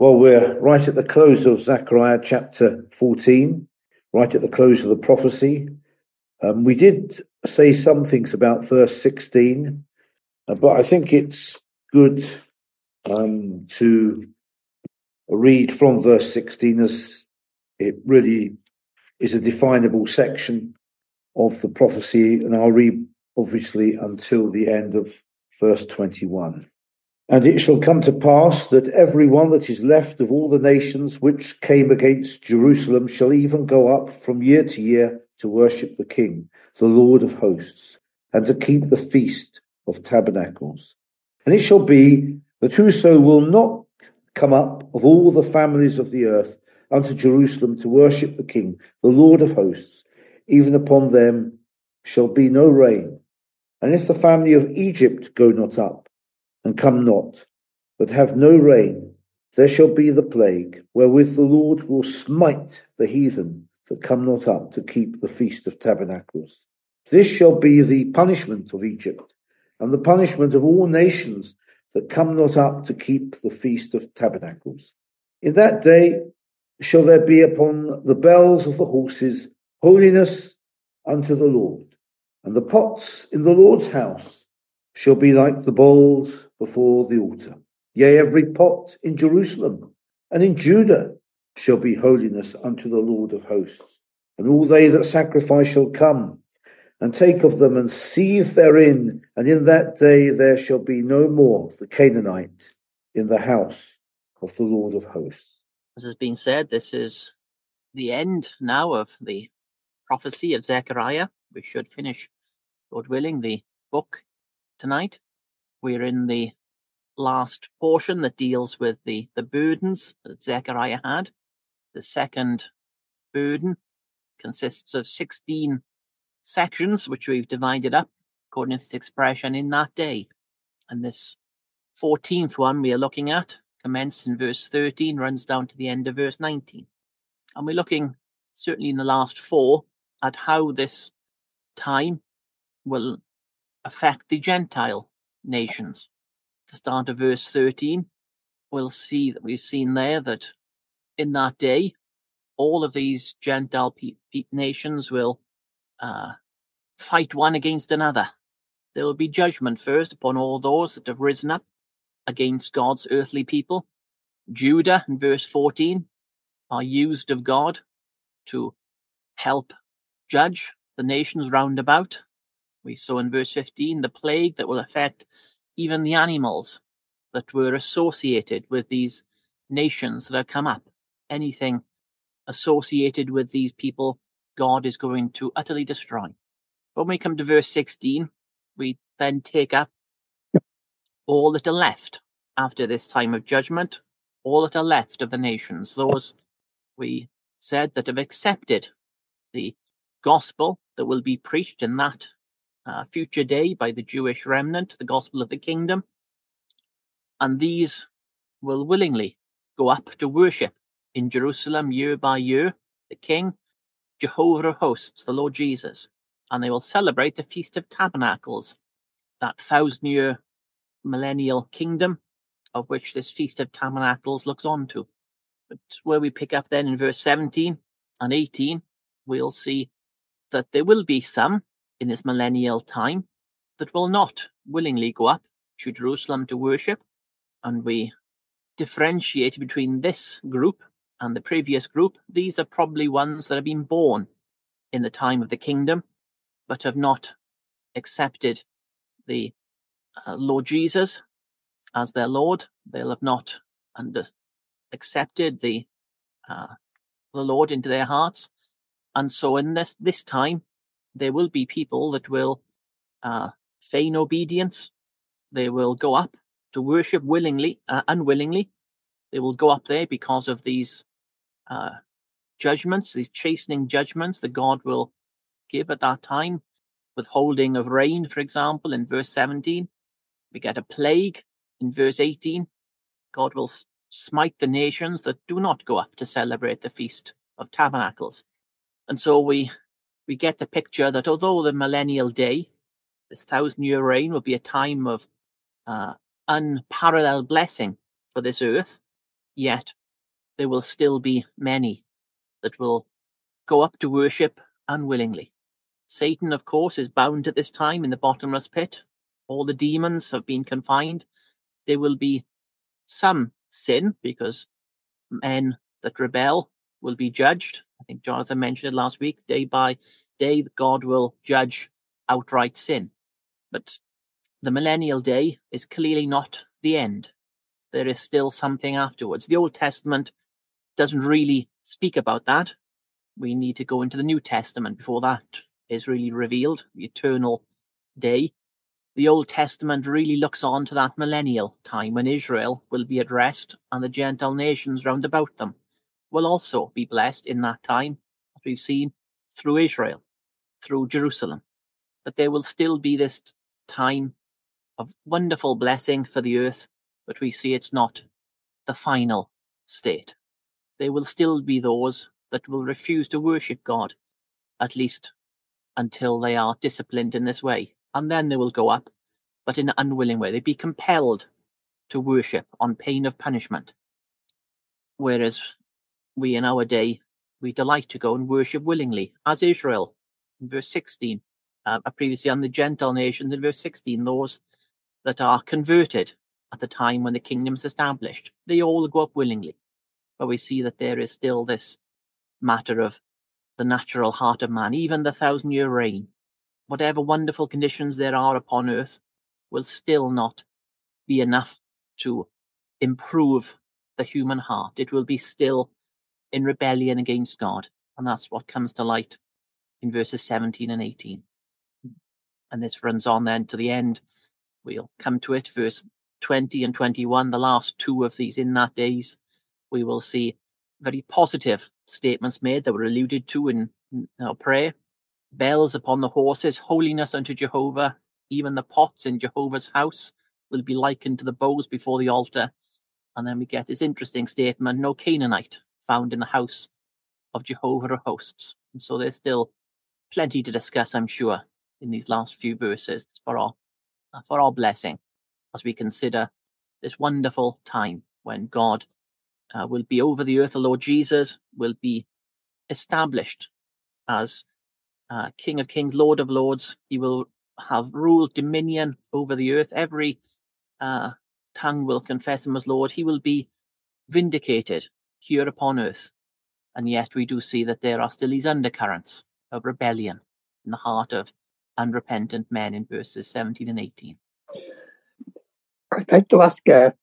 Well, we're right at the close of Zechariah chapter 14, right at the close of the prophecy. We did say some things about verse 16, but I think it's good to read from verse 16 as it really is a definable section of the prophecy, and I'll read obviously until the end of verse 21. And it shall come to pass that every one that is left of all the nations which came against Jerusalem shall even go up from year to year to worship the King, the Lord of hosts, and to keep the feast of tabernacles. And it shall be that whoso will not come up of all the families of the earth unto Jerusalem to worship the King, the Lord of hosts, even upon them shall be no rain. And if the family of Egypt go not up, and come not, but have no rain, there shall be the plague, wherewith the Lord will smite the heathen that come not up to keep the feast of tabernacles. This shall be the punishment of Egypt, and the punishment of all nations that come not up to keep the feast of tabernacles. In that day shall there be upon the bells of the horses holiness unto the Lord, and the pots in the Lord's house shall be like the bowls before the altar. Yea, every pot in Jerusalem and in Judah shall be holiness unto the Lord of hosts. And all they that sacrifice shall come and take of them and seethe therein, and in that day there shall be no more the Canaanite in the house of the Lord of hosts. As has been said, this is the end now of the prophecy of Zechariah. We should finish, Lord willing, the book tonight. We're in the last portion that deals with the burdens that Zechariah had. The second burden consists of 16 sections, which we've divided up according to this expression, in that day. And this 14th one we are looking at commenced in verse 13, runs down to the end of verse 19. And we're looking, certainly in the last four, at how this time will affect the Gentile nations. At the start of verse 13, we'll see that we've seen there that in that day, all of these Gentile nations will fight one against another. There will be judgment first upon all those that have risen up against God's earthly people. Judah, in verse 14, are used of God to help judge the nations round about. We saw in verse 15 the plague that will affect even the animals that were associated with these nations that have come up. Anything associated with these people, God is going to utterly destroy. When we come to verse 16, we then take up all that are left after this time of judgment, all that are left of the nations, those we said that have accepted the gospel that will be preached in that future day by the Jewish remnant, the gospel of the kingdom. And these will willingly go up to worship in Jerusalem year by year, the King, Jehovah of hosts, the Lord Jesus. And they will celebrate the Feast of Tabernacles, that 1,000-year millennial kingdom of which this Feast of Tabernacles looks on to. But where we pick up then in verse 17 and 18, we'll see that there will be some in this millennial time that will not willingly go up to Jerusalem to worship. And we differentiate between this group and the previous group. These are probably ones that have been born in the time of the kingdom, but have not accepted the Lord Jesus as their Lord. They'll have not accepted the Lord into their hearts. And so in this time, there will be people that will feign obedience. They will go up to worship unwillingly. They will go up there because of these judgments, these chastening judgments that God will give at that time. Withholding of rain, for example, in verse 17. We get a plague in verse 18. God will smite the nations that do not go up to celebrate the Feast of Tabernacles. And so we get the picture that although the millennial day, this 1,000-year reign, will be a time of unparalleled blessing for this earth, yet there will still be many that will go up to worship unwillingly. Satan, of course, is bound at this time in the bottomless pit. All the demons have been confined. There will be some sin, because men that rebel will be judged. I think Jonathan mentioned it last week. Day by day, God will judge outright sin. But the millennial day is clearly not the end. There is still something afterwards. The Old Testament doesn't really speak about that. We need to go into the New Testament before that is really revealed, the eternal day. The Old Testament really looks on to that millennial time when Israel will be at rest and the Gentile nations round about them will also be blessed in that time, as we've seen, through Israel, through Jerusalem. But there will still be this time of wonderful blessing for the earth, but we see it's not the final state. There will still be those that will refuse to worship God, at least until they are disciplined in this way. And then they will go up, but in an unwilling way. They'd be compelled to worship on pain of punishment. Whereas we in our day, we delight to go and worship willingly, as Israel in verse 16, previously on the Gentile nations in verse 16, those that are converted at the time when the kingdom is established. They all go up willingly. But we see that there is still this matter of the natural heart of man, even the 1,000-year reign. Whatever wonderful conditions there are upon earth will still not be enough to improve the human heart. It will be still in rebellion against God. And that's what comes to light in verses 17 and 18. And this runs on then to the end. We'll come to it, verse 20 and 21, the last two of these in that days. We will see very positive statements made that were alluded to in our prayer. Bells upon the horses, holiness unto Jehovah. Even the pots in Jehovah's house will be likened to the bowls before the altar. And then we get this interesting statement, no Canaanite found in the house of Jehovah of hosts. And so there's still plenty to discuss, I'm sure, in these last few verses for our blessing, as we consider this wonderful time when God will be over the earth. The Lord Jesus will be established as King of Kings, Lord of Lords. He will have rule, dominion over the earth. Every tongue will confess him as Lord. He will be vindicated here upon earth. And yet we do see that there are still these undercurrents of rebellion in the heart of unrepentant men in verses 17 and 18. I'd like to ask a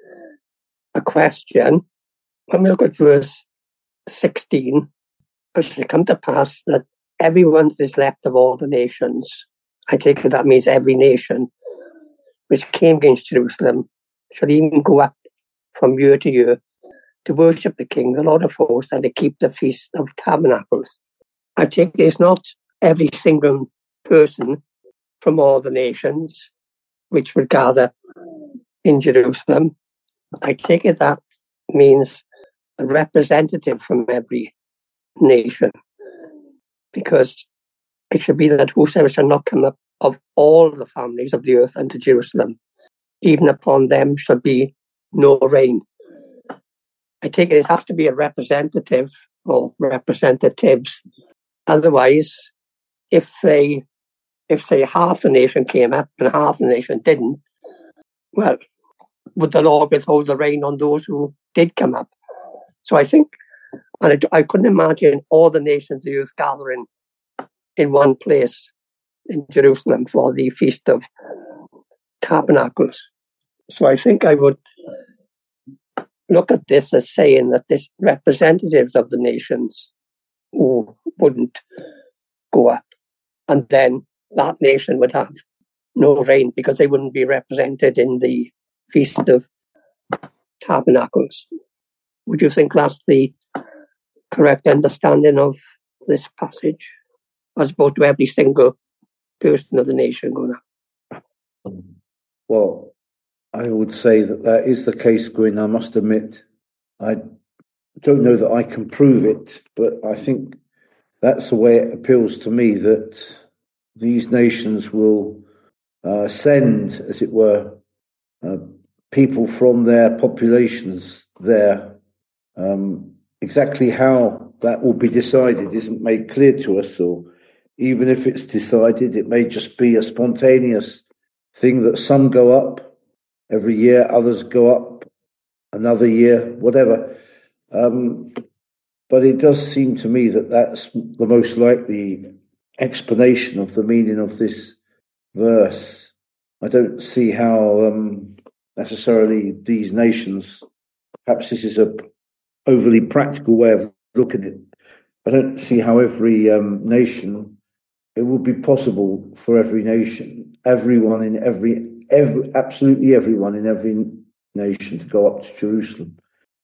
question. When we look at verse 16, it shall come to pass that everyone that is left of all the nations, I take it that means every nation, which came against Jerusalem, shall even go up from year to year to worship the King, the Lord of hosts, and to keep the Feast of Tabernacles. I take it it's not every single person from all the nations which would gather in Jerusalem. I take it that means a representative from every nation, because it should be that whosoever shall not come up of all the families of the earth unto Jerusalem, even upon them shall be no rain. I take it has to be a representative or representatives. Otherwise, if say half the nation came up and half the nation didn't, well, would the Lord withhold the rain on those who did come up? So I think, and I couldn't imagine all the nations of the earth gathering in one place in Jerusalem for the Feast of Tabernacles. So I think I would look at this as saying that this representatives of the nations who wouldn't go up, and then that nation would have no rain because they wouldn't be represented in the Feast of Tabernacles. Would you think that's the correct understanding of this passage, as opposed to every single person of the nation going up? Well, I would say that is the case, Gwyn. I must admit, I don't know that I can prove it, but I think that's the way it appeals to me, that these nations will send, as it were, people from their populations there. Exactly how that will be decided isn't made clear to us, or even if it's decided, it may just be a spontaneous thing that some go up every year, others go up another year, whatever. But it does seem to me that that's the most likely explanation of the meaning of this verse. I don't see how necessarily these nations, perhaps this is a overly practical way of looking at it. I don't see how every nation, it would be possible for every nation, absolutely everyone in every nation to go up to Jerusalem.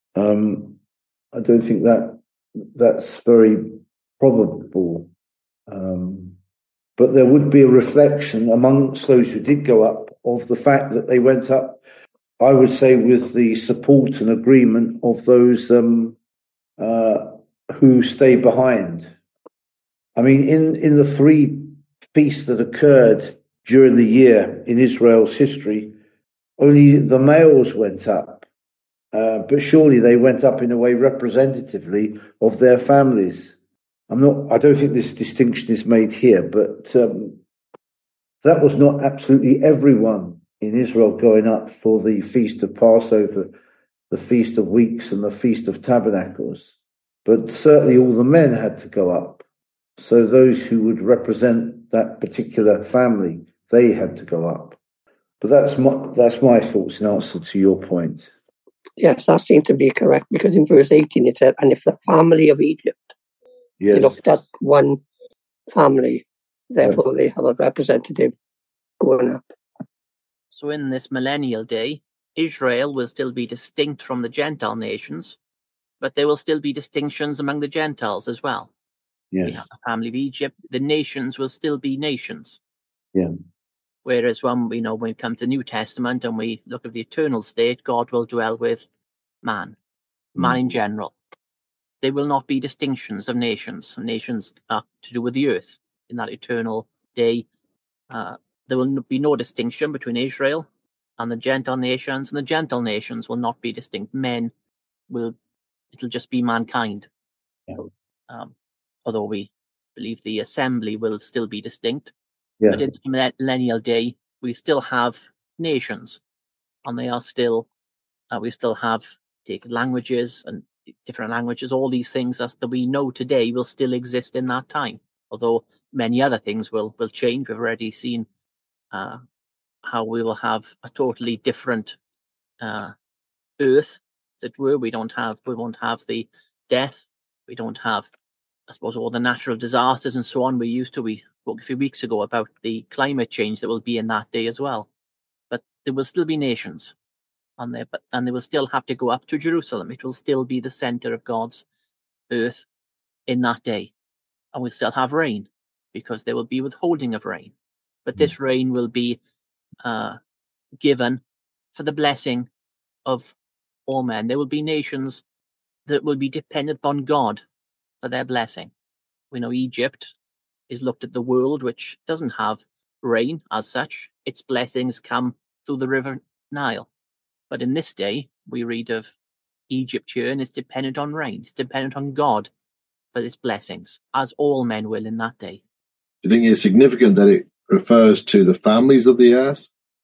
I don't think that's very probable. But there would be a reflection amongst those who did go up of the fact that they went up, I would say, with the support and agreement of those who stayed behind. I mean, in the three feasts that occurred during the year in Israel's history, only the males went up. But surely they went up in a way representatively of their families. I don't think this distinction is made here, but that was not absolutely everyone in Israel going up for the Feast of Passover, the Feast of Weeks, and the Feast of Tabernacles. But certainly all the men had to go up. So those who would represent that particular family, they had to go up. But that's my thoughts in answer to your point. Yes, that seemed to be correct, because in verse 18 it said, and if the family of Egypt, Yes, looked at one family, therefore they have a representative going up. So in this millennial day, Israel will still be distinct from the Gentile nations, but there will still be distinctions among the Gentiles as well. yes, We have the family of Egypt. The nations will still be nations. yeah, Whereas when we come to the New Testament and we look at the eternal state, God will dwell with man in general. There will not be distinctions of nations. Nations are to do with the earth. In that eternal day, there will be no distinction between Israel and the Gentile nations, and the Gentile nations will not be distinct. It'll just be mankind. yeah. Although we believe the assembly will still be distinct. Yeah. But in the millennial day, we still have nations, and they are still, we still have languages and different languages. All these things that we know today will still exist in that time, although many other things will change. We've already seen how we will have a totally different earth, as it were. We won't have the death. We don't have, I suppose, all the natural disasters and so on we used to. We spoke a few weeks ago about the climate change that will be in that day as well. But there will still be nations on there, and they will still have to go up to Jerusalem. It will still be the center of God's earth in that day. And we'll still have rain, because there will be withholding of rain. But this rain will be given for the blessing of all men. There will be nations that will be dependent upon God for their blessing. We know Egypt is looked at the world, which doesn't have rain as such. Its blessings come through the river Nile. But in this day, we read of Egypt here, and it's dependent on rain. It's dependent on God for its blessings, as all men will in that day. Do you think it's significant that it refers to the families of the earth?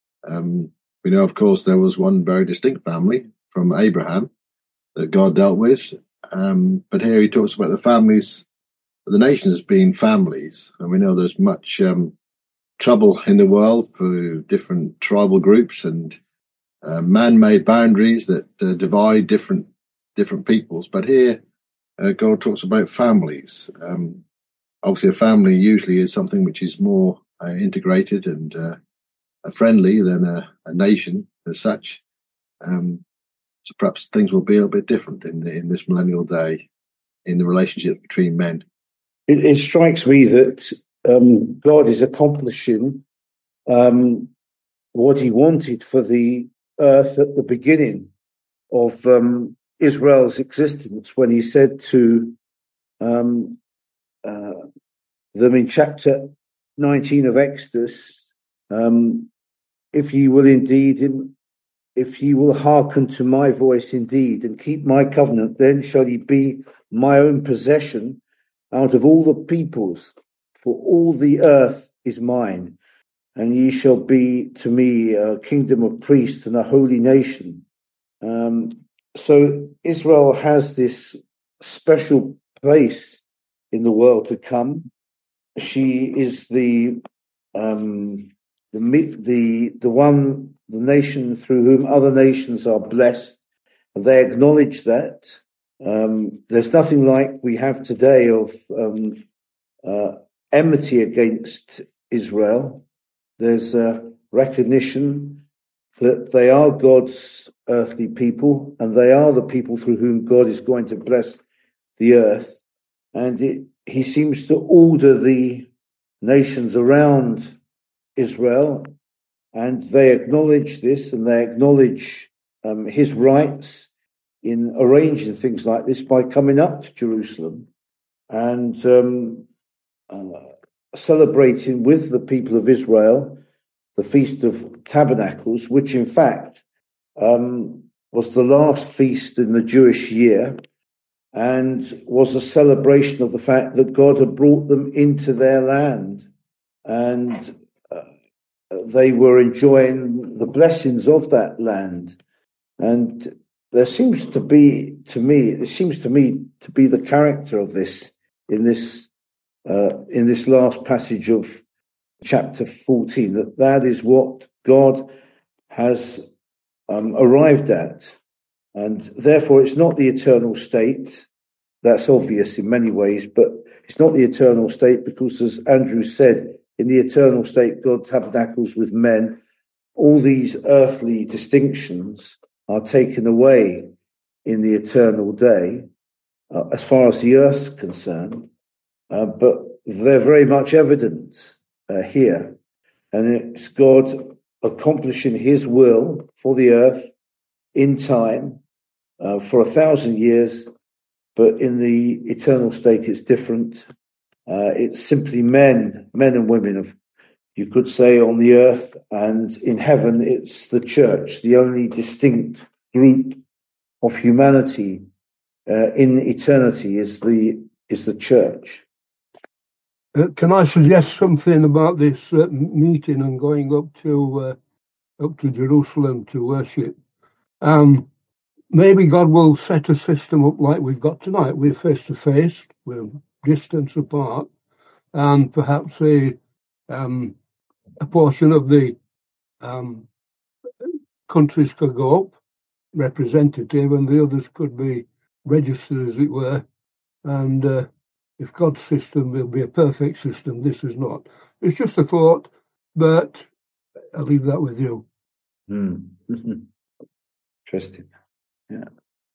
We know, of course, there was one very distinct family from Abraham that God dealt with. But here he talks about the families of the nations being families. And we know there's much trouble in the world for different tribal groups and man-made boundaries that divide different peoples. But here God talks about families. Obviously, a family usually is something which is more integrated and friendly than a nation as such. So perhaps things will be a little bit different in this millennial day in the relationship between men. It strikes me that God is accomplishing what he wanted for the earth at the beginning of Israel's existence, when he said to them in chapter 19 of Exodus, if ye will indeed if he will hearken to my voice indeed and keep my covenant, then shall he be my own possession out of all the peoples, for all the earth is mine, and ye shall be to me a kingdom of priests and a holy nation. So Israel has this special place in the world to come. She is the nation through whom other nations are blessed. They acknowledge that. There's nothing like we have today of enmity against Israel. There's a recognition that they are God's earthly people, and they are the people through whom God is going to bless the earth. And he seems to order the nations around Israel, and they acknowledge this, and they acknowledge his rights in arranging things like this by coming up to Jerusalem and celebrating with the people of Israel the Feast of Tabernacles, which in fact was the last feast in the Jewish year and was a celebration of the fact that God had brought them into their land, and they were enjoying the blessings of that land. And there seems to be, to me, to be the character of this in this last passage of chapter 14, that is what God has arrived at. And therefore, it's not the eternal state. That's obvious in many ways, but it's not the eternal state because, as Andrew said, in the eternal state, God tabernacles with men. All these earthly distinctions are taken away in the eternal day, as far as the earth's concerned, but they're very much evident here. And it's God accomplishing his will for the earth in time for 1,000 years, but in the eternal state it's different. It's simply men and women, you could say, on the earth, and in heaven it's the church, the only distinct group of humanity in eternity is the church. Can I suggest something about this meeting and going up to Jerusalem to worship? Maybe God will set a system up like we've got tonight. We're face to face, we're distance apart, and perhaps a portion of the countries could go up, representative, and the others could be registered, as it were. And if God's system will be a perfect system, this is not. It's just a thought, but I'll leave that with you. Interesting. Yeah.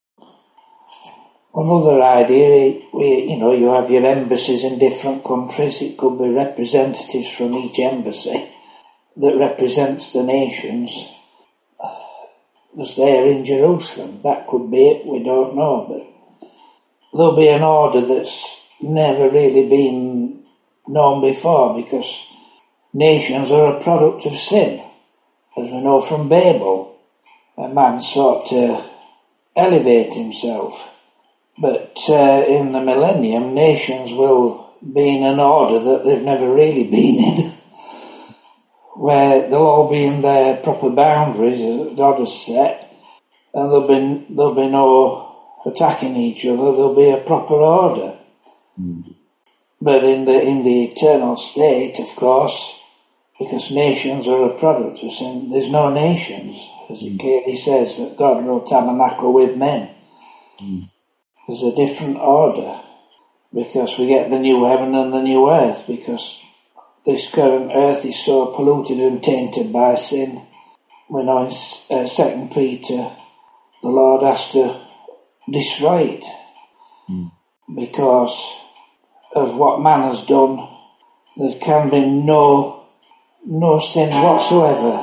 Another idea, you have your embassies in different countries. It could be representatives from each embassy that represents the nations that's there in Jerusalem. That could be it, we don't know. But there'll be an order that's never really been known before, because nations are a product of sin. As we know from Babel, a man sought to elevate himself. But in the millennium, nations will be in an order that they've never really been in, where they'll all be in their proper boundaries that God has set, and there'll be no attacking each other. There'll be a proper order. But in the eternal state, of course, because nations are a product of sin, there's no nations, as it clearly says that God will tabernacle with men. There's a different order, because we get the new heaven and the new earth, because this current earth is so polluted and tainted by sin. We know in 2 Peter, the Lord has to destroy it, because of what man has done. There can be no sin whatsoever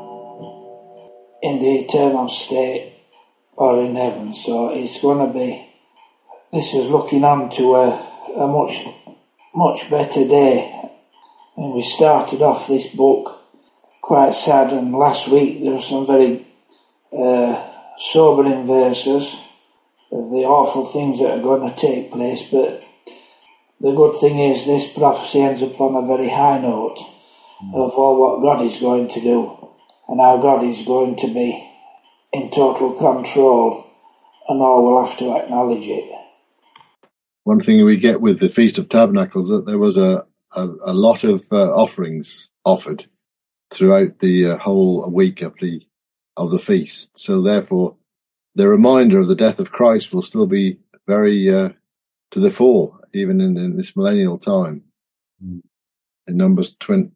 in the eternal state or in heaven. So it's going to be, this is looking on to a much, much better day. And we started off this book quite sad, and last week there were some very sobering verses of the awful things that are going to take place, but the good thing is this prophecy ends up on a very high note of all what God is going to do and how God is going to be in total control, and all will have to acknowledge it. One thing we get with the Feast of Tabernacles that there was a lot of offerings offered throughout the whole week of the feast. So therefore, the reminder of the death of Christ will still be very to the fore, even in this millennial time. In Numbers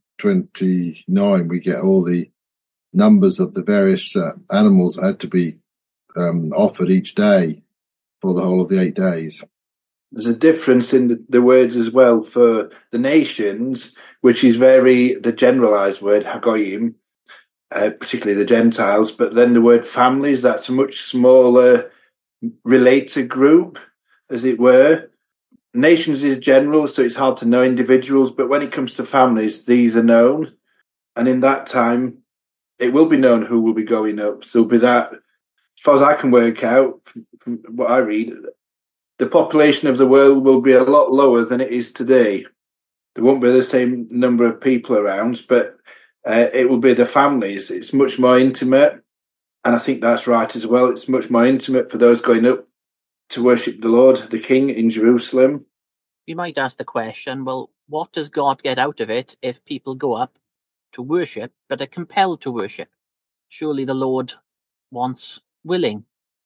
29, we get all the numbers of the various animals that had to be offered each day for the whole of the 8 days. There's a difference in the words as well for the nations, which is the generalized word, Hagoyim, particularly the Gentiles, but then the word families, that's a much smaller related group, as it were. Nations is general, so it's hard to know individuals, but when it comes to families, these are known. And in that time, it will be known who will be going up. So with that, as far as I can work out from what I read, the population of the world will be a lot lower than it is today. There won't be the same number of people around, but it will be the families. It's much more intimate, and I think that's right as well. It's much more intimate for those going up to worship the Lord, the King in Jerusalem. You might ask the question, well, what does God get out of it if people go up to worship but are compelled to worship? Surely the Lord wants willing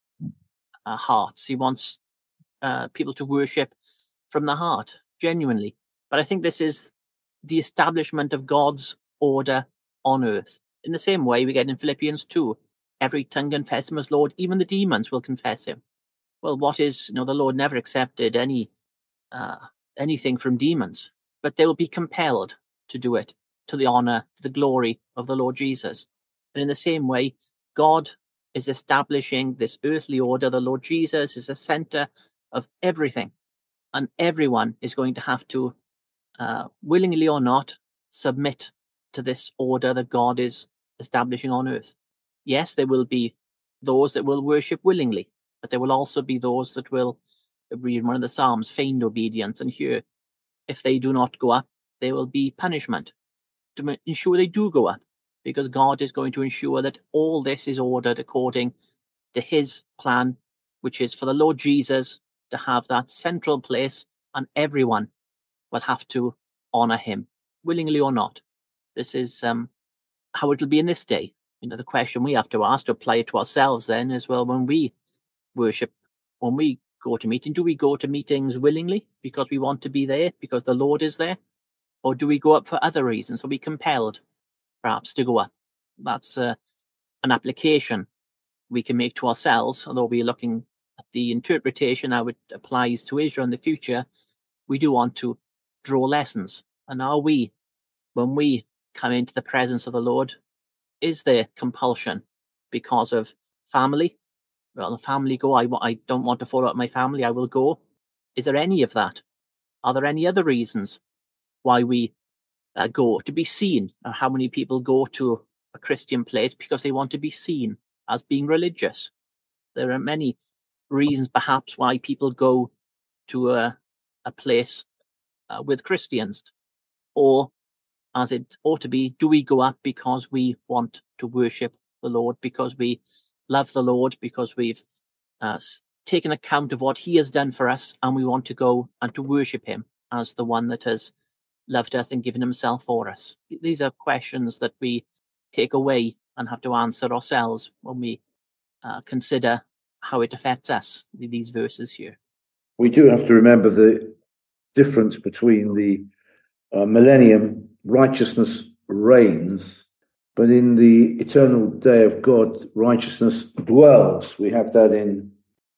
hearts. He wants people to worship from the heart, genuinely. But I think this is the establishment of God's order on earth. In the same way we get in Philippians 2, every tongue confess him as Lord, even the demons will confess him. Well, the Lord never accepted anything from demons, but they will be compelled to do it to the honor, to the glory of the Lord Jesus. And in the same way, God is establishing this earthly order. The Lord Jesus is the center of everything, and everyone is going to have to, willingly or not, submit to this order that God is establishing on earth. Yes, there will be those that will worship willingly, but there will also be those that will, read one of the Psalms, feigned obedience, and here, if they do not go up, there will be punishment to ensure they do go up, because God is going to ensure that all this is ordered according to his plan, which is for the Lord Jesus to have that central place, and everyone will have to honor him, willingly or not. This is how it will be in this day. The question we have to ask, to apply it to ourselves then as well, when we worship, when we go to meeting, do we go to meetings willingly because we want to be there, because the Lord is there? Or do we go up for other reasons? Are we compelled, perhaps, to go up? That's an application we can make to ourselves, although we're looking at the interpretation, how it applies to Israel in the future. We do want to draw lessons. And are we, when we come into the presence of the Lord, is there compulsion because of family? Well, the family go, I don't want to follow up my family, I will go. Is there any of that? Are there any other reasons why we go? To be seen. How many people go to a Christian place because they want to be seen as being religious? There are many reasons perhaps why people go to a place with Christians. Or, as it ought to be, do we go up because we want to worship the Lord, because we love the Lord, because we've taken account of what he has done for us, and we want to go and to worship him as the one that has loved us and given himself for us? These are questions that we take away and have to answer ourselves when we consider how it affects us, these verses here. We do have to remember the difference between the millennium, righteousness reigns, but in the eternal day of God, righteousness dwells. We have that in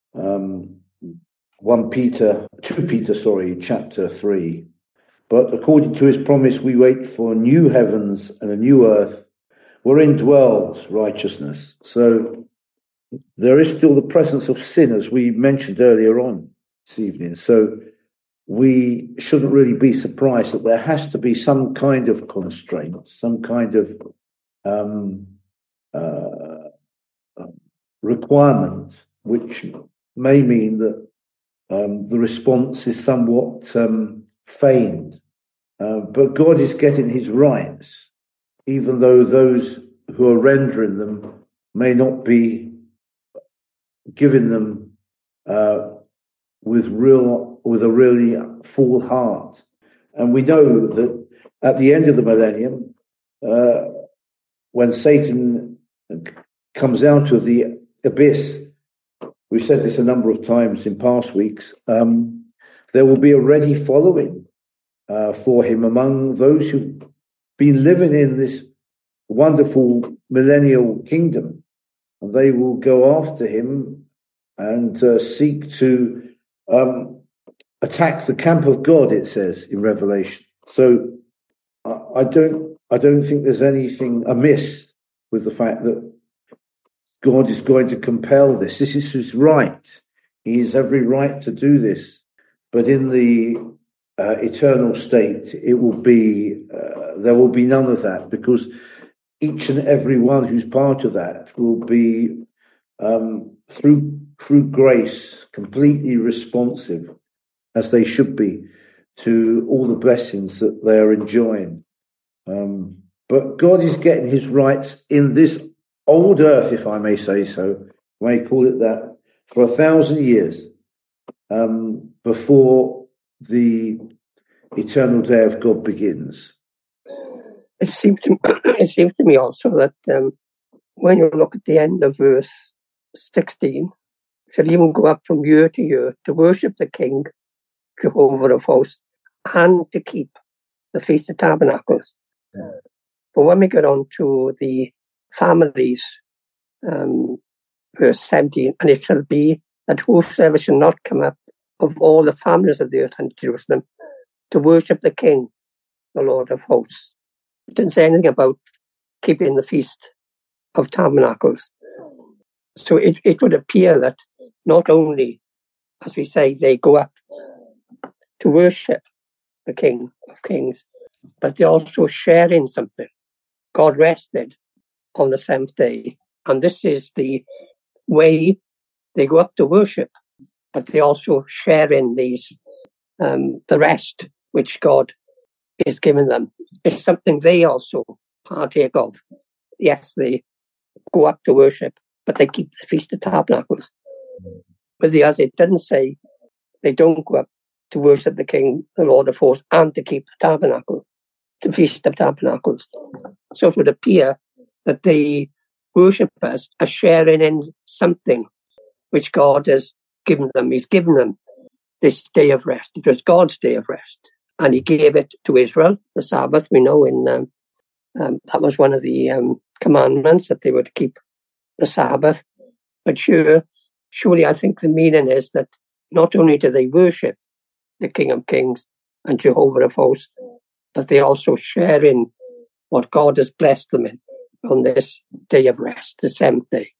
2 Peter, chapter 3. But according to his promise, we wait for new heavens and a new earth wherein dwells righteousness. So there is still the presence of sin, as we mentioned earlier on this evening. So we shouldn't really be surprised that there has to be some kind of constraint, some kind of requirement, which may mean that the response is somewhat feigned. But God is getting his rights, even though those who are rendering them may not be giving them with a really full heart. And we know that at the end of the millennium, when Satan comes out of the abyss, we've said this a number of times in past weeks, there will be a ready following for him among those who've been living in this wonderful millennial kingdom. And they will go after him and seek to attack the camp of God, it says in Revelation. So I don't think there's anything amiss with the fact that God is going to compel this. This is his right. He has every right to do this. But in the eternal state, it will be there will be none of that, because each and every one who's part of that will be through grace completely responsive, as they should be, to all the blessings that they are enjoying. But God is getting his rights in this old earth, if I may say so, I may call it that, for 1,000 years before the eternal day of God begins. It seems to me also that when you look at the end of verse 16, it shall even go up from year to year to worship the King, Jehovah of hosts, and to keep the Feast of Tabernacles. But when we get on to the families, verse 17, and it shall be that whosoever shall not come up of all the families of the earth unto Jerusalem to worship the King, the Lord of hosts. It didn't say anything about keeping the Feast of Tabernacles. So it would appear that not only, as we say, they go up to worship the King of Kings, but they also share in something. God rested on the seventh day, and this is the way they go up to worship, but they also share in these the rest which God is giving them. It's something they also partake of. Yes, they go up to worship, but they keep the Feast of Tabernacles. With the others, it didn't say they don't go up to worship the King, the Lord of hosts, and to keep the tabernacle, the Feast of Tabernacles. So it would appear that the worshippers are sharing in something which God has given them. He's given them this day of rest. It was God's day of rest, and he gave it to Israel, the Sabbath. We know in that was one of the commandments, that they were to keep the Sabbath. But surely I think the meaning is that not only do they worship the King of Kings and Jehovah of hosts, but they also share in what God has blessed them in on this day of rest, the seventh day.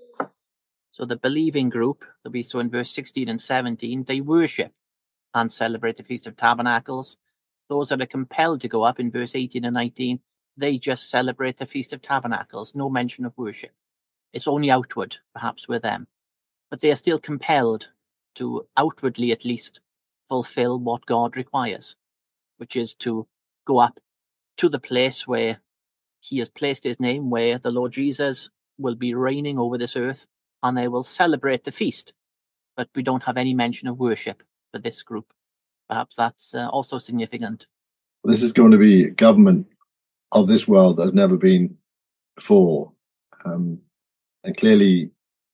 So the believing group, that we saw in verse 16 and 17, they worship and celebrate the Feast of Tabernacles. Those that are compelled to go up in verse 18 and 19, they just celebrate the Feast of Tabernacles, no mention of worship. It's only outward, perhaps, with them. But they are still compelled to outwardly, at least, fulfill what God requires, which is to go up to the place where he has placed his name, where the Lord Jesus will be reigning over this earth, and they will celebrate the feast. But we don't have any mention of worship for this group. Perhaps that's also significant. This is going to be a government of this world that has never been before. And clearly,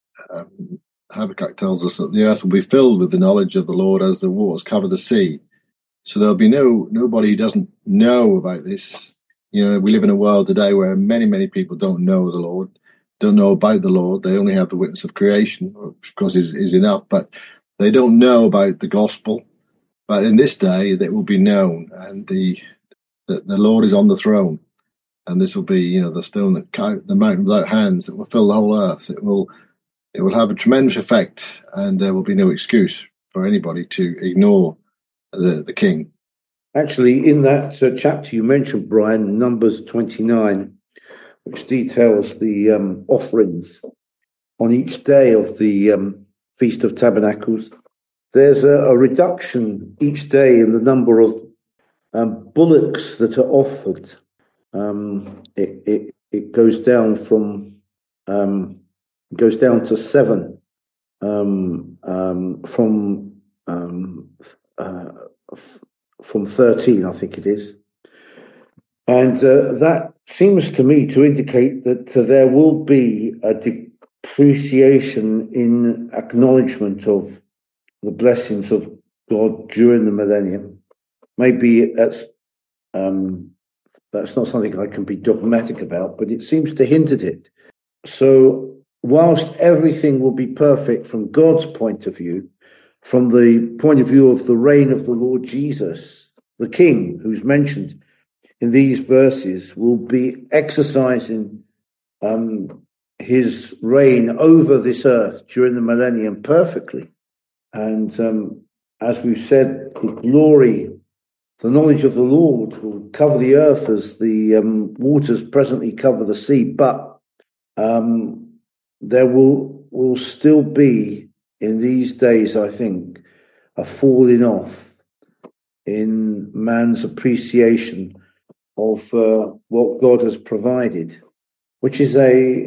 Habakkuk tells us that the earth will be filled with the knowledge of the Lord as the waters cover the sea. So there'll be nobody who doesn't know about this. You know, we live in a world today where many, many people don't know the Lord, don't know about the Lord. They only have the witness of creation, which of course is enough, but they don't know about the gospel. But in this day, it will be known, and the Lord is on the throne. And this will be, you know, the stone that the mountain without hands that will fill the whole earth. It will have a tremendous effect, and there will be no excuse for anybody to ignore the King. Actually, in that chapter you mentioned, Brian, Numbers 29, which details the offerings, on each day of the Feast of Tabernacles, there's a reduction each day in the number of bullocks that are offered. It goes down to 7 from 13, I think it is. And that seems to me to indicate that there will be a depreciation in acknowledgement of the blessings of God during the millennium. Maybe that's not something I can be dogmatic about, but it seems to hint at it. So whilst everything will be perfect from God's point of view, from the point of view of the reign of the Lord Jesus, the King, who's mentioned in these verses, will be exercising his reign over this earth during the millennium perfectly. And as we've said, the glory, the knowledge of the Lord will cover the earth as the waters presently cover the sea. But there will still be, in these days, I think, a falling off in man's appreciation of what God has provided, which if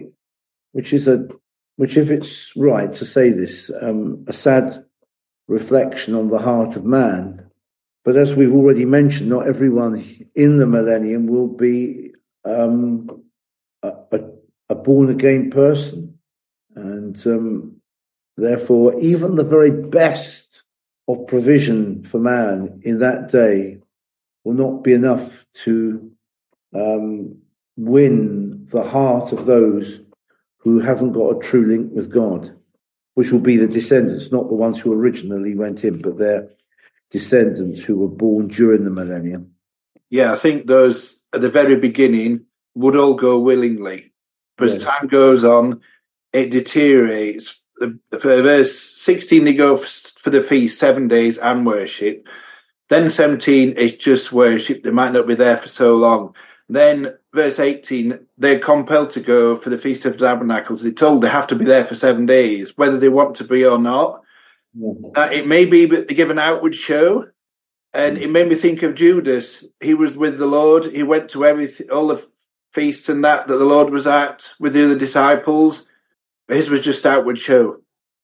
it's right to say this, a sad reflection on the heart of man. But as we've already mentioned, not everyone in the millennium will be a born again person, and therefore even the very best of provision for man in that day will not be enough to win the heart of those who haven't got a true link with God, which will be the descendants, not the ones who originally went in, but their descendants who were born during the millennium. Yeah, I think those at the very beginning would all go willingly. But as time goes on, it deteriorates. For verse 16, they go for the feast 7 days and worship. Then 17 is just worship. They might not be there for so long. Then verse 18, they're compelled to go for the Feast of Tabernacles. They're told they have to be there for 7 days, whether they want to be or not. It may be that they give an outward show. And it made me think of Judas. He was with the Lord. He went to all the feasts and that the Lord was at with the other disciples. His was just outward show.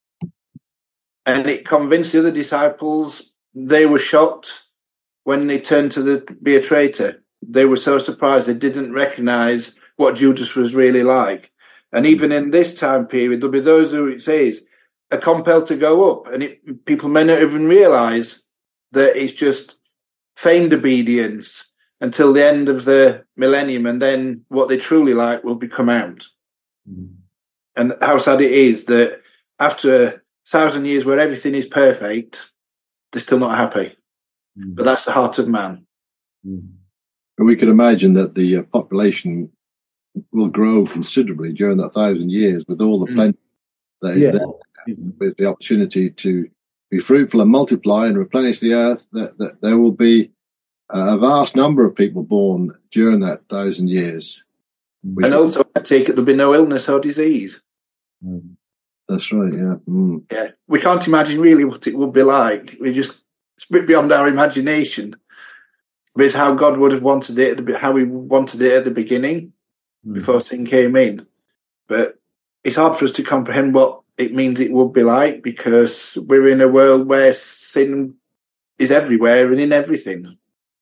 And it convinced the other disciples. They were shocked when they turned to be a traitor. They were so surprised they didn't recognize what Judas was really like. And even in this time period, there'll be those who, it says, are compelled to go up. And people may not even realize that it's just feigned obedience until the end of the millennium, and then what they truly like will come out. And how sad it is that after 1,000 years where everything is perfect, they're still not happy. But that's the heart of man. And we can imagine that the population will grow considerably during that 1,000 years with all the plenty that is there, with the opportunity to be fruitful and multiply and replenish the earth, that there will be a vast number of people born during that 1,000 years. And also, I take it there'll be no illness or disease. That's right, yeah. Yeah, we can't imagine really what it would be like. It's a bit beyond our imagination. But it's how God would have wanted it, how He wanted it at the beginning, before sin came in. But it's hard for us to comprehend what it means it would be like, because we're in a world where sin is everywhere and in everything.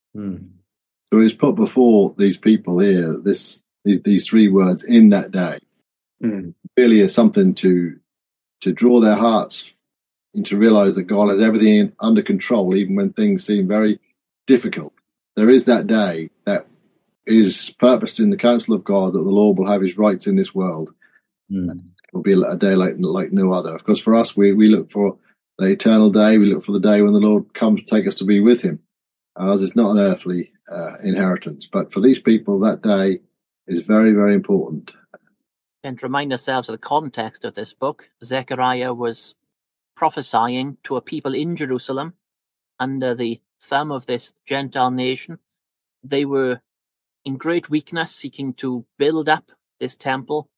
So it's put before these people here, these three words, in that day, really is something to draw their hearts and to realize that God has everything under control, even when things seem very difficult. There is that day that is purposed in the counsel of God, that the Lord will have His rights in this world. It will be a day like no other. Of course, for us, we look for the eternal day. We look for the day when the Lord comes to take us to be with Him. Ours is not an earthly inheritance, but for these people, that day is very, very important. And to remind ourselves of the context of this book, Zechariah was prophesying to a people in Jerusalem under the thumb of this Gentile nation. They were in great weakness, seeking to build up this temple,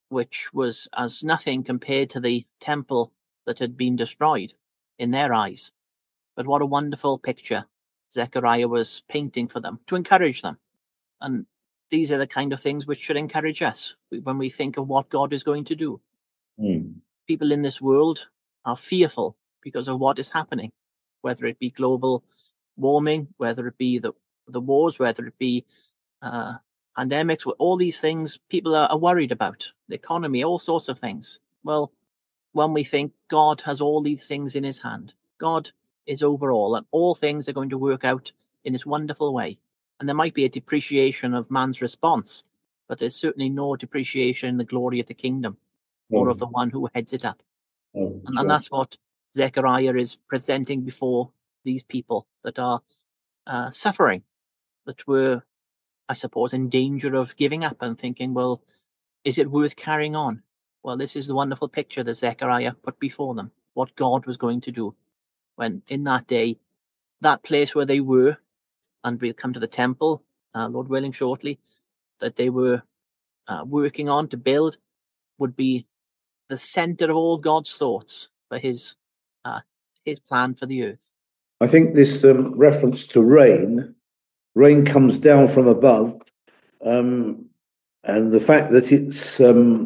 which was as nothing compared to the temple that had been destroyed in their eyes. But what a wonderful picture Zechariah was painting for them to encourage them. And these are the kind of things which should encourage us when we think of what God is going to do. People in this world are fearful because of what is happening, whether it be global warming, whether it be the wars, whether it be pandemics, all these things people are worried about, the economy, all sorts of things. Well, when we think God has all these things in his hand, God is over all, and all things are going to work out in this wonderful way. And there might be a depreciation of man's response, but there's certainly no depreciation in the glory of the kingdom or of the one who heads it up. And that's what Zechariah is presenting before these people that are suffering, that were, I suppose, in danger of giving up and thinking, well, is it worth carrying on? Well, this is the wonderful picture that Zechariah put before them, what God was going to do when in that day, that place where they were, and we'll come to the temple, Lord willing, shortly, that they were working on to build, would be the center of all God's thoughts for his plan for the earth. I think this reference to rain comes down from above, and the fact that it's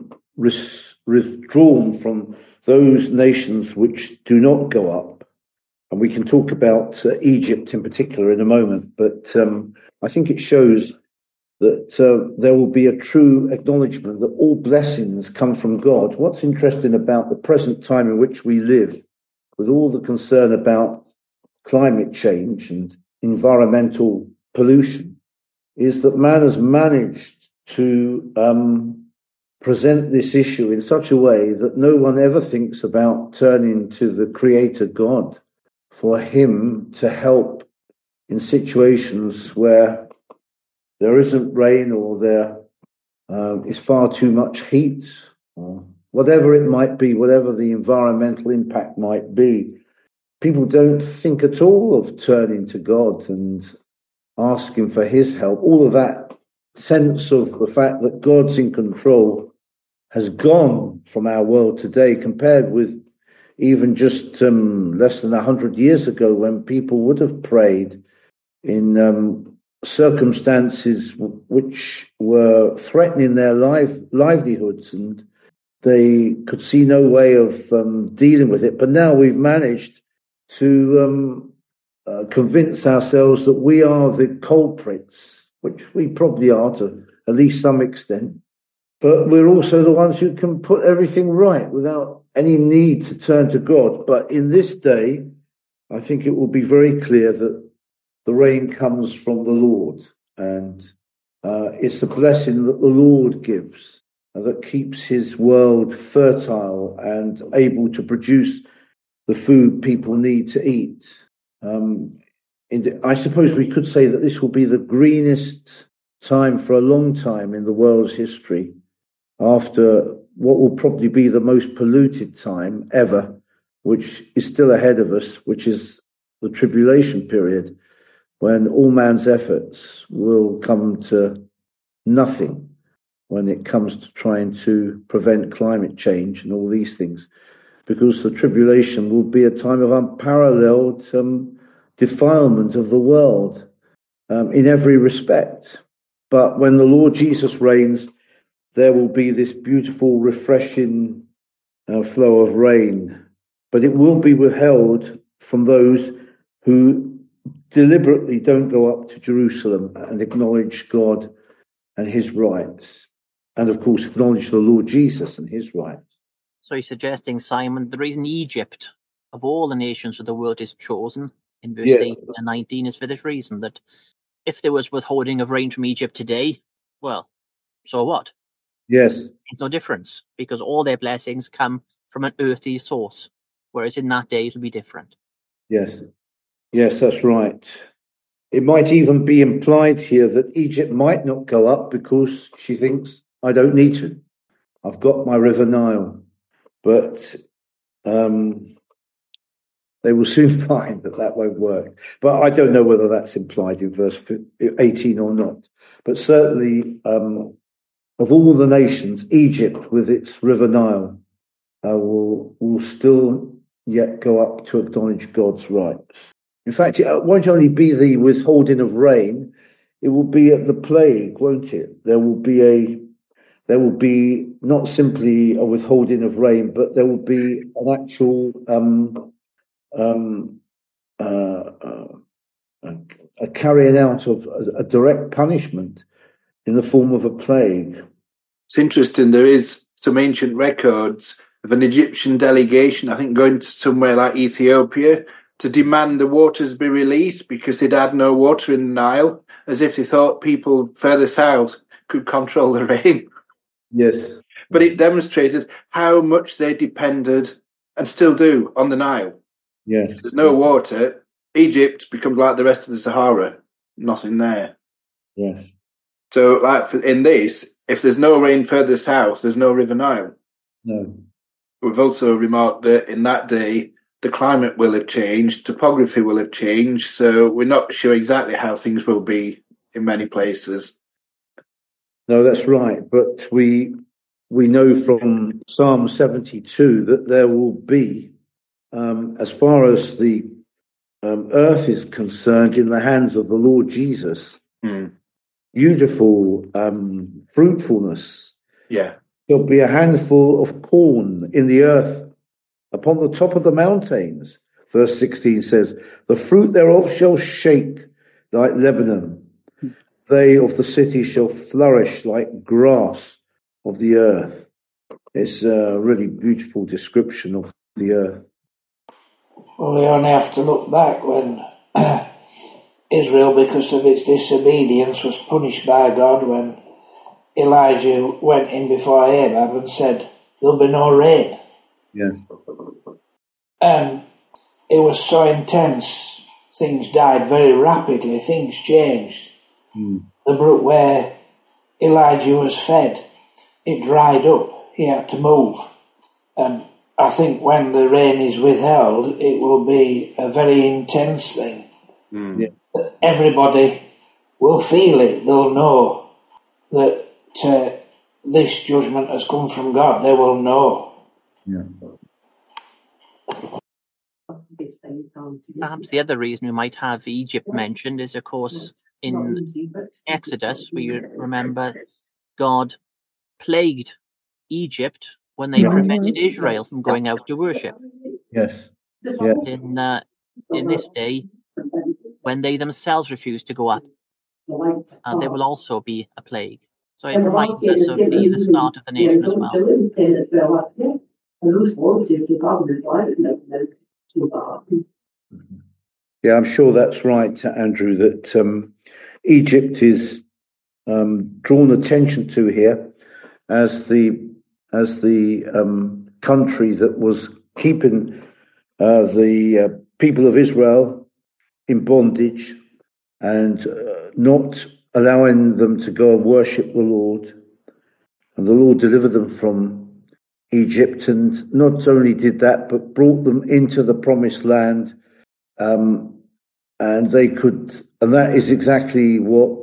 withdrawn from those nations which do not go up. And we can talk about Egypt in particular in a moment, but I think it shows that there will be a true acknowledgement that all blessings come from God. What's interesting about the present time in which we live, with all the concern about climate change and environmental pollution, is that man has managed to present this issue in such a way that no one ever thinks about turning to the Creator God for him to help in situations where there isn't rain or there is far too much heat, or whatever it might be, whatever the environmental impact might be. People don't think at all of turning to God and asking for his help. All of that sense of the fact that God's in control has gone from our world today, compared with even just less than 100 years ago, when people would have prayed in circumstances which were threatening their livelihoods, and they could see no way of dealing with it. But now we've managed to convince ourselves that we are the culprits, which we probably are to at least some extent. But we're also the ones who can put everything right without any need to turn to God. But in this day, I think it will be very clear that the rain comes from the Lord, and it's a blessing that the Lord gives that keeps his world fertile and able to produce the food people need to eat. I suppose we could say that this will be the greenest time for a long time in the world's history, after what will probably be the most polluted time ever, which is still ahead of us, which is the tribulation period, when all man's efforts will come to nothing when it comes to trying to prevent climate change and all these things, because the tribulation will be a time of unparalleled defilement of the world in every respect. But when the Lord Jesus reigns, there will be this beautiful, refreshing flow of rain, but it will be withheld from those who deliberately don't go up to Jerusalem and acknowledge God and his rights, and of course acknowledge the Lord Jesus and his rights. So he's suggesting, Simon, the reason Egypt, of all the nations of the world, is chosen in verse 18 and 19 is for this reason, that if there was withholding of rain from Egypt today, well, so what? Yes. It's no difference, because all their blessings come from an earthly source, whereas in that day it'll be different. Yes, that's right. It might even be implied here that Egypt might not go up because she thinks, I don't need to. I've got my River Nile. But they will soon find that won't work. But I don't know whether that's implied in verse 18 or not. But certainly, of all the nations, Egypt with its river Nile will still yet go up to acknowledge God's rights. In fact, it won't only be the withholding of rain; it will be the plague, won't it? There will be not simply a withholding of rain, but there will be an actual a carrying out of a direct punishment in the form of a plague. It's interesting. There is some ancient records of an Egyptian delegation, I think, going to somewhere like Ethiopia to demand the waters be released because they'd had no water in the Nile, as if they thought people further south could control the rain. Yes. But it demonstrated how much they depended, and still do, on the Nile. Yes. If there's no water, Egypt becomes like the rest of the Sahara. Nothing there. Yes. So, like in this, if there's no rain further south, there's no River Nile. No. We've also remarked that in that day, the climate will have changed, topography will have changed, so we're not sure exactly how things will be in many places. No, that's right. But we know from Psalm 72 that there will be, as far as the earth is concerned, in the hands of the Lord Jesus, beautiful fruitfulness. Yeah. There'll be a handful of corn in the earth upon the top of the mountains. Verse 16 says, the fruit thereof shall shake like Lebanon. They of the city shall flourish like grass of the earth. It's a really beautiful description of the earth. Well, we only have to look back when Israel, because of its disobedience, was punished by God when Elijah went in before Ahab and said, there'll be no rain. Yes. And it was so intense, things died very rapidly, things changed. The brook where Elijah was fed, it dried up, he had to move. And I think when the rain is withheld, it will be a very intense thing. Yeah. Everybody will feel it, they'll know that this judgment has come from God, they will know. Yeah. Perhaps the other reason we might have Egypt mentioned is, of course, in Exodus, we remember God plagued Egypt when they prevented Israel from going out to worship. Yes. Yeah. In this day, when they themselves refuse to go up, there will also be a plague. So it reminds us of the start of the nation as well. Yeah, I'm sure that's right, Andrew, that Egypt is drawn attention to here as the country that was keeping the people of Israel in bondage and not allowing them to go and worship the Lord. And the Lord delivered them from Egypt, and not only did that, but brought them into the promised land. And they could, and that is exactly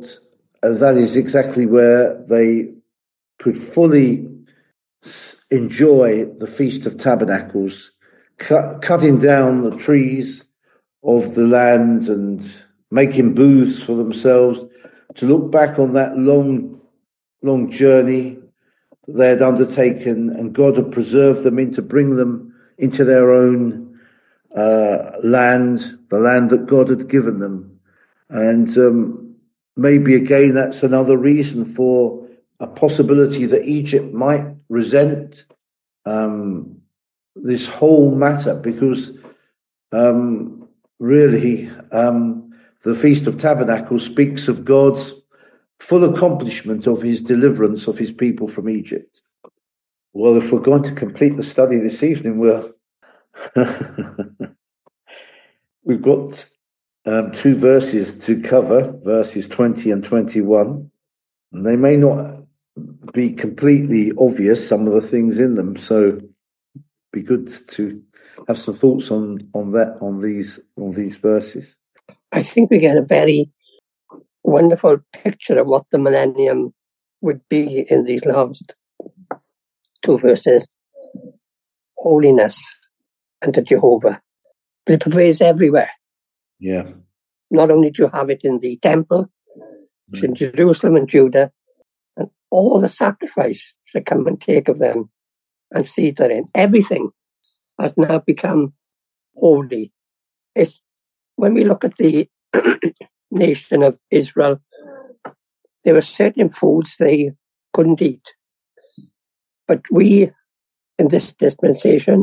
where they could fully enjoy the Feast of Tabernacles, cutting down the trees of the land and making booths for themselves, to look back on that long journey that they had undertaken, and God had preserved them to bring them into their own land, the land that God had given them. And maybe again that's another reason for a possibility that Egypt might resent this whole matter, because really the Feast of Tabernacles speaks of God's full accomplishment of his deliverance of his people from Egypt. Well, if we're going to complete the study this evening, we've got 2 verses to cover, verses 20 and 21. And they may not be completely obvious, some of the things in them, so it'd be good to have some thoughts on these verses. I think we get a very wonderful picture of what the millennium would be in these last two verses, holiness unto Jehovah. But it prevails everywhere. Yeah. Not only do you have it in the temple, it's in Jerusalem and Judah, and all the sacrifice to come and take of them and see therein. Everything has now become holy. It's when we look at the nation of Israel, there were certain foods they couldn't eat. But we, in this dispensation,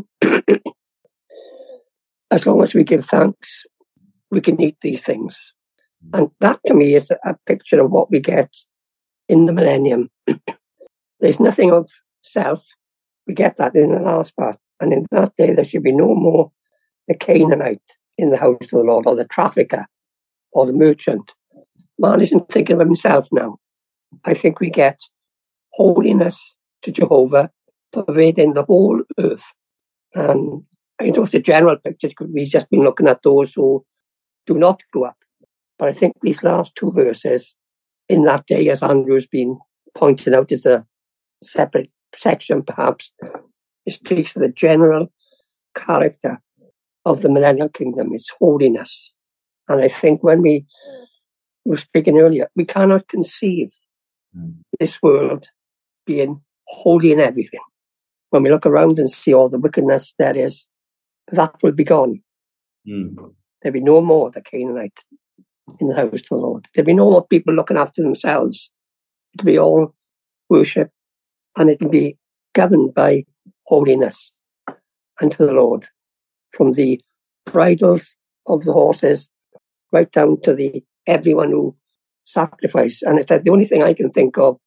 as long as we give thanks, we can eat these things. And that to me is a picture of what we get in the millennium. There's nothing of self. We get that in the last part. And in that day, there should be no more the Canaanite in the house of the Lord, or the trafficker, or the merchant. Man isn't thinking of himself now. I think we get holiness to Jehovah pervading the whole earth. And I know it's a general picture because we've just been looking at those who do not go up. But I think these last two verses, in that day, as Andrew's been pointing out, is a separate section perhaps. It speaks to the general character of the millennial kingdom, its holiness. And I think when we were speaking earlier, we cannot conceive this world being holy in everything. When we look around and see all the wickedness there is, that will be gone. There'll be no more the Canaanite in the house of the Lord. There'll be no more people looking after themselves. It'll be all worship, and it'll be governed by holiness unto the Lord, from the bridles of the horses right down to the everyone who sacrifice. And it's like the only thing I can think of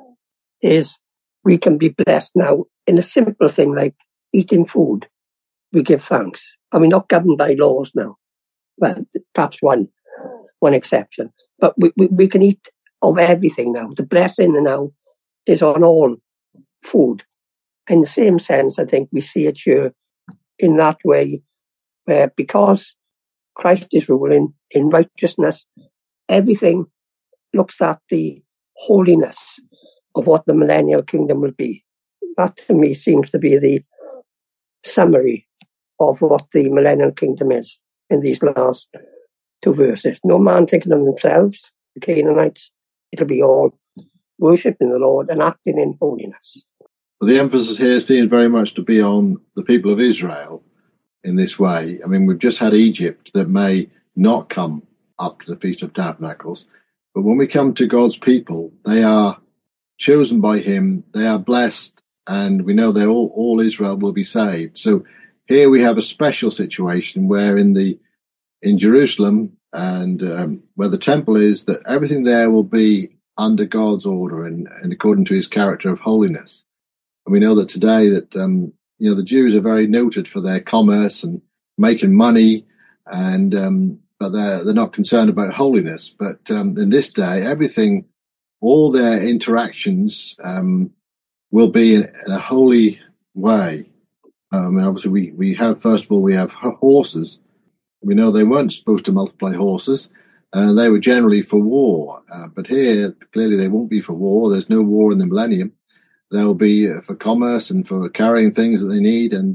is we can be blessed now in a simple thing like eating food. We give thanks. And we're not governed by laws now. Well, perhaps one exception. But we can eat of everything now. The blessing now is on all food. In the same sense, I think we see it here in that way, where because Christ is ruling in righteousness, everything looks at the holiness of what the millennial kingdom will be. That to me seems to be the summary of what the millennial kingdom is in these last two verses. No man thinking of themselves, the Canaanites. It'll be all worshipping the Lord and acting in holiness. Well, the emphasis here seems very much to be on the people of Israel in this way. I mean, we've just had Egypt that may not come up to the Feast of Tabernacles, but when we come to God's people, they are chosen by him, they are blessed, and we know that all Israel will be saved. So here we have a special situation where in Jerusalem and where the temple is, that everything there will be under God's order and according to his character of holiness. And we know that today that the Jews are very noted for their commerce and making money, and but they're not concerned about holiness. But in this day, everything, all their interactions will be in a holy way. Obviously, we have, first of all, we have horses. We know they weren't supposed to multiply horses. They were generally for war. But here, clearly, they won't be for war. There's no war in the millennium. They'll be for commerce and for carrying things that they need. And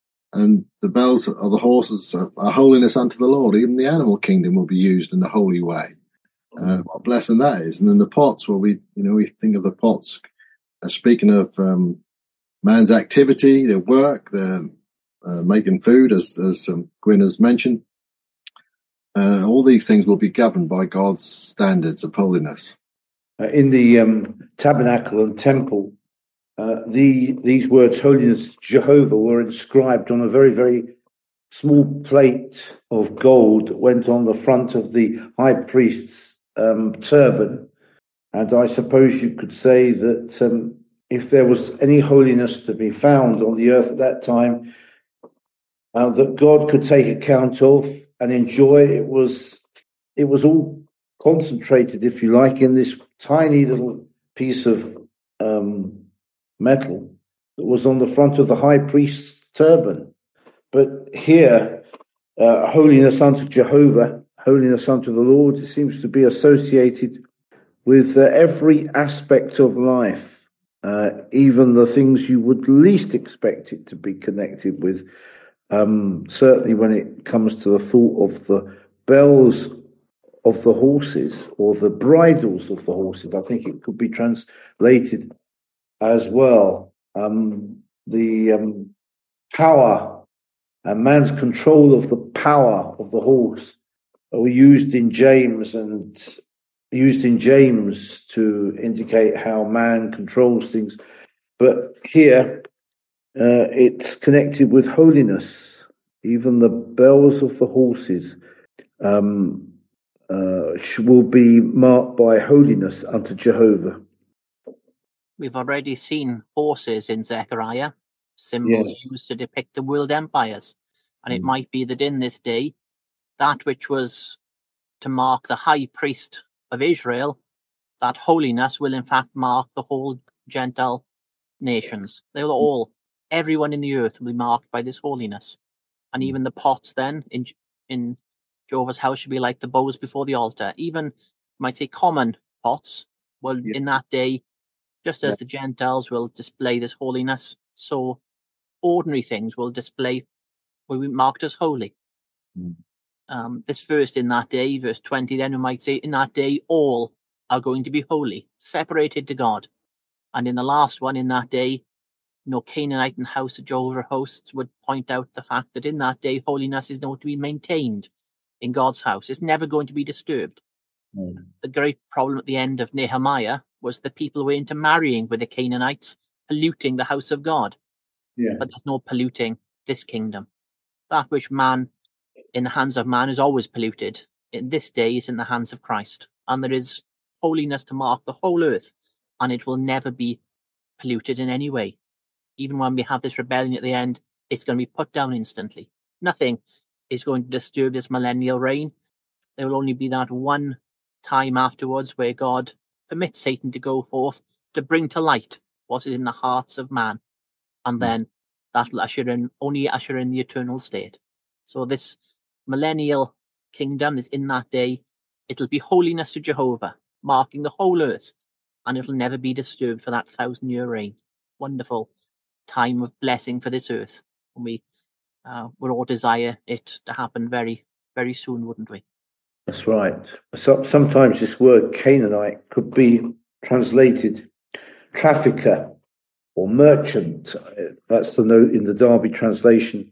the bells of the horses are holiness unto the Lord. Even the animal kingdom will be used in a holy way. What a blessing that is. And then the pots, well, we think of the pots speaking of man's activity, their work, their making food, as Gwyn has mentioned. All these things will be governed by God's standards of holiness. In the tabernacle and temple, these words, holiness to Jehovah, were inscribed on a very, very small plate of gold that went on the front of the high priest's turban. And I suppose you could say that if there was any holiness to be found on the earth at that time, that God could take account of and enjoy, it was all concentrated, if you like, in this tiny little piece of metal that was on the front of the high priest's turban. But here, holiness unto Jehovah, holiness unto the Lord, it seems to be associated with every aspect of life, even the things you would least expect it to be connected with. Certainly when it comes to the thought of the bells of the horses or the bridles of the horses, I think it could be translated as well. The power and man's control of the power of the horse were used in James to indicate how man controls things. But here, it's connected with holiness. Even the bells of the horses will be marked by holiness unto Jehovah. We've already seen horses in Zechariah, symbols used to depict the world empires. And it might be that in this day, that which was to mark the high priest of Israel, that holiness will in fact mark the whole Gentile nations. They'll all, everyone in the earth will be marked by this holiness. And even the pots then in Jehovah's house should be like the bowls before the altar. Even, you might say, common pots will in that day, just as the Gentiles will display this holiness, so ordinary things will be marked as holy. This first in that day, verse 20, then we might say, in that day all are going to be holy, separated to God. And in the last one, in that day, Canaanite and house of Jehovah hosts would point out the fact that in that day, holiness is not to be maintained in God's house. It's never going to be disturbed. The great problem at the end of Nehemiah was the people were into marrying with the Canaanites, polluting the house of God. But there's no polluting this kingdom. That which man, in the hands of man, is always polluted, in this day is in the hands of Christ. And there is holiness to mark the whole earth, and it will never be polluted in any way. Even when we have this rebellion at the end, it's going to be put down instantly. Nothing is going to disturb this millennial reign. There will only be that one time afterwards where God permits Satan to go forth to bring to light what is in the hearts of man. And then that will only usher in the eternal state. So this millennial kingdom is in that day. It'll be holiness to Jehovah, marking the whole earth, and it'll never be disturbed for that 1,000-year reign. Wonderful time of blessing for this earth. And we would all desire it to happen very, very soon, wouldn't we? That's right. So, sometimes this word Canaanite could be translated trafficker or merchant. That's the note in the Derby translation.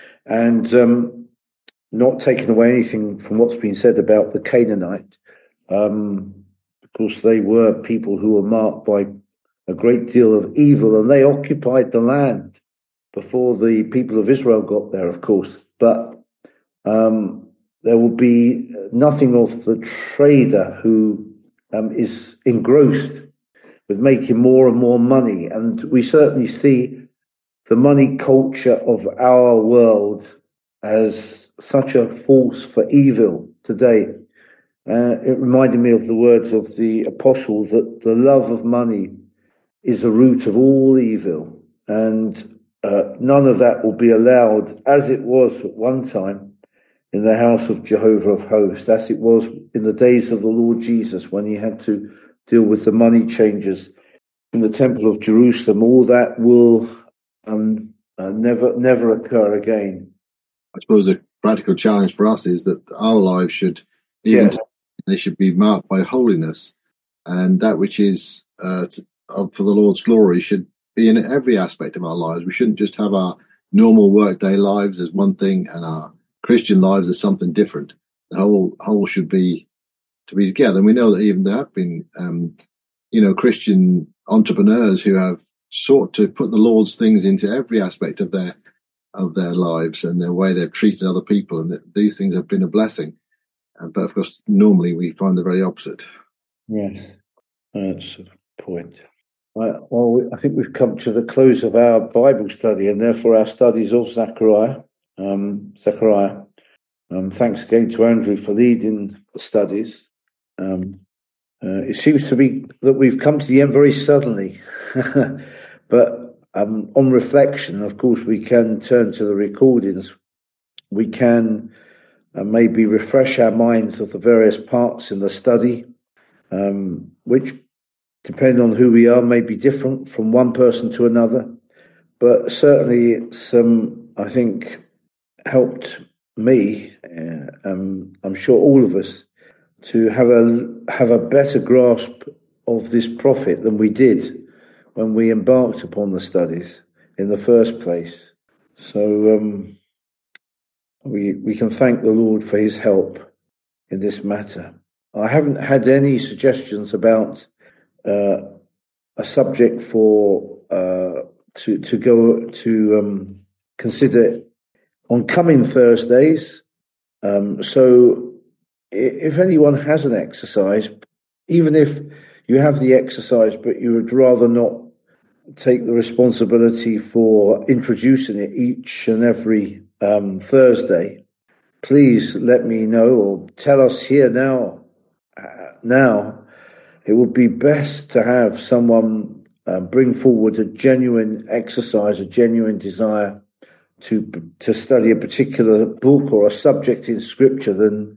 And not taking away anything from what's been said about the Canaanite, because they were people who were marked by a great deal of evil, and they occupied the land before the people of Israel got there, of course. But there will be nothing of the trader who is engrossed with making more and more money. And we certainly see the money culture of our world as such a force for evil today. It reminded me of the words of the apostle that the love of money is the root of all evil. And none of that will be allowed, as it was at one time in the house of Jehovah of hosts, as it was in the days of the Lord Jesus when he had to deal with the money changers in the temple of Jerusalem. All that will never occur again. I suppose a practical challenge for us is that our lives should, they should be marked by holiness, and that which is for the Lord's glory should be in every aspect of our lives. We shouldn't just have our normal workday lives as one thing and our Christian lives as something different. The whole should be to be together. And we know that even there have been, Christian entrepreneurs who have sought to put the Lord's things into every aspect of their lives and the way they've treated other people, and that these things have been a blessing. But of course, normally we find the very opposite. Yes, that's the point. Well, I think we've come to the close of our Bible study, and therefore our studies of Zechariah. Thanks again to Andrew for leading the studies. It seems to be that we've come to the end very suddenly, but on reflection, of course, we can turn to the recordings. We can maybe refresh our minds of the various parts in the study, which, depending on who we are, may be different from one person to another. But certainly it's, I think, helped me, I'm sure all of us, to have a better grasp of this prophet than we did when we embarked upon the studies in the first place. So we can thank the Lord for his help in this matter. I haven't had any suggestions about a subject for to go to consider on coming Thursdays. So if anyone has an exercise, even if you have the exercise but you would rather not take the responsibility for introducing it each and every Thursday, please let me know or tell us here now. It would be best to have someone bring forward a genuine exercise, a genuine desire to study a particular book or a subject in Scripture than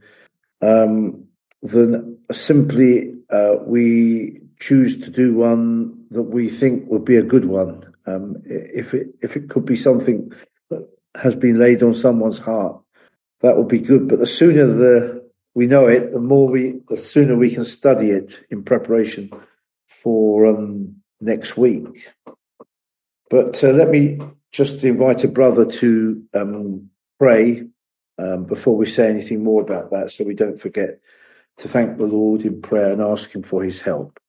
simply we choose to do one that we think would be a good one. If it could be something that has been laid on someone's heart, that would be good. But the sooner we know it, the sooner we can study it in preparation for next week. But let me just invite a brother to pray before we say anything more about that, so we don't forget to thank the Lord in prayer and ask him for his help.